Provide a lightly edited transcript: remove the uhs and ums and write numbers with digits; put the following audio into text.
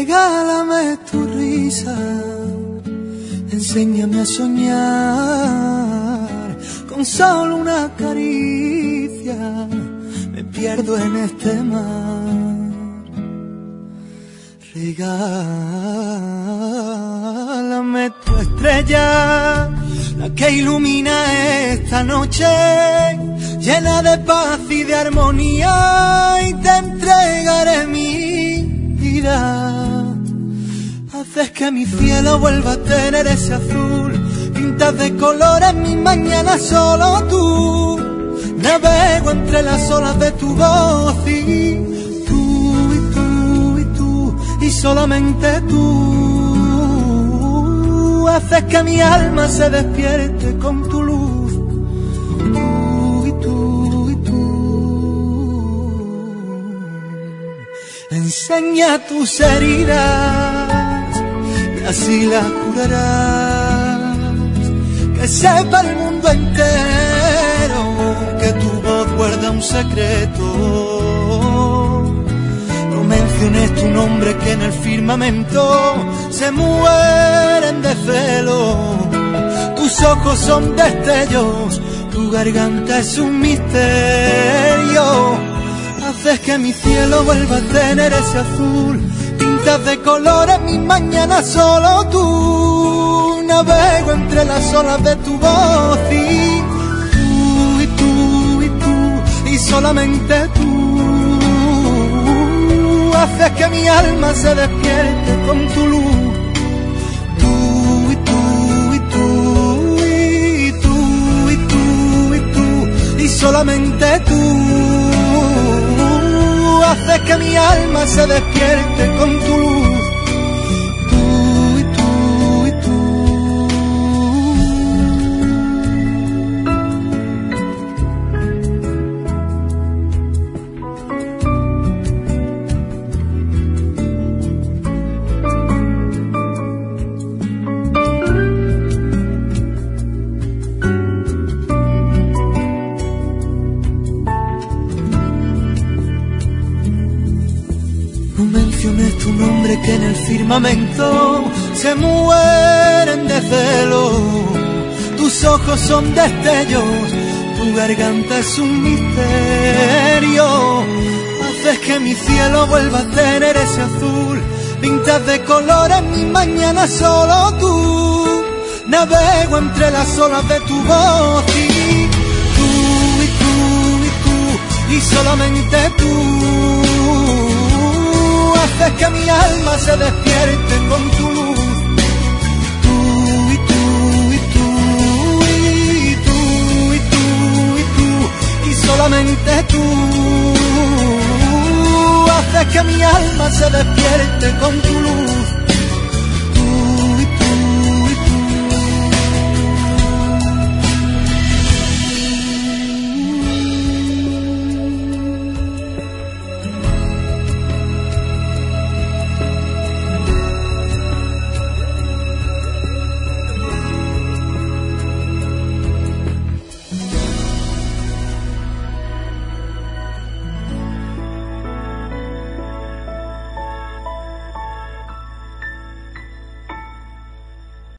Regálame tu risa, enséñame a soñar, con solo una caricia me pierdo en este mar. Regálame tu estrella, la que ilumina esta noche, llena de paz y de armonía, y te entregaré mi vida. Haces que mi cielo vuelva a tener ese azul, pintas de colores mis mañanas solo tú. Navego entre las olas de tu voz y tú, y tú, y tú, y solamente tú. Haces que mi alma se despierte con tu luz, tú, y tú, y tú. Enseña tus heridas y así las curarás. Que sepa el mundo entero que tu voz guarda un secreto. No menciones tu nombre que en el firmamento se mueren de celo. Tus ojos son destellos, tu garganta es un misterio. Haces que mi cielo vuelva a tener ese azul, pintas de colores mis mañanas solo tú. Navego entre las olas de tu voz y tú, y tú, y tú, y solamente tú. Haces que mi alma se despierte con tu luz, tú, y tú, y tú, y tú, y tú, y tú, y solamente tú. Haces que mi alma se despierte con tu luz, tú, y tú, y tú. No menciones tu nombre que en el firmamento se mueren de celo. Tus ojos son destellos, tu garganta es un misterio. Haces que mi cielo vuelva a tener ese azul, pintas de colores mis mañanas solo tú. Navego entre las olas de tu voz y tú, y tú, y tú, y solamente tú. Haces que mi alma se despierte con tu luz, tú, y tú, y tú, y tú, y tú, y tú, y solamente tú. Haces que mi alma se despierte con tu luz.